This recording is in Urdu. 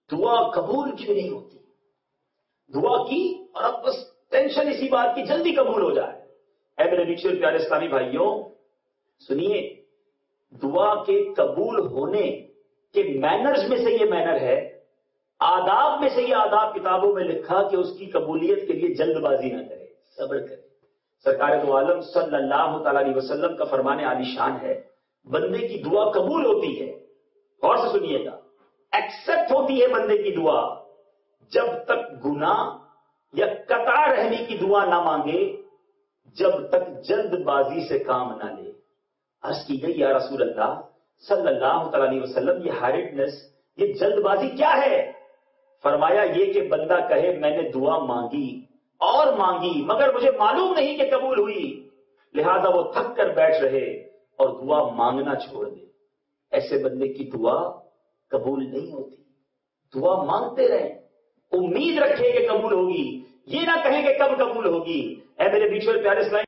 دعا قبول کیوں نہیں ہوتی؟ دعا کی اور اب بس ٹینشن اسی بات کی جلدی قبول ہو جائے. اے میرے نیچے پیارے اسلامی بھائیوں سنیے، دعا کے قبول ہونے کے مینرز میں سے یہ مینر ہے، آداب میں سے یہ آداب کتابوں میں لکھا کہ اس کی قبولیت کے لیے جلد بازی نہ کرے، صبر کرے. سرکار دو عالم صلی اللہ تعالی علیہ وسلم کا فرمان عالی شان ہے، بندے کی دعا قبول ہوتی ہے. غور سے سنیے گا، ایکسپٹ ہوتی ہے بندے کی دعا جب تک گناہ یا قطع رہنے کی دعا نہ مانگے، جب تک جلد بازی سے کام نہ لے. عرض کی گئی یا رسول اللہ صلی اللہ تعالی علیہ وسلم، یہ ہیریڈنس، یہ جلد بازی کیا ہے؟ فرمایا یہ کہ بندہ کہے میں نے دعا مانگی اور مانگی مگر مجھے معلوم نہیں کہ قبول ہوئی، لہذا وہ تھک کر بیٹھ رہے اور دعا مانگنا چھوڑ دے. ایسے بندے کی دعا قبول نہیں ہوتی. دعا مانگتے رہیں، امید رکھے کہ قبول ہوگی، یہ نہ کہیں کہ کب قبول ہوگی. اے میرے بیچ میں پیارے اسلام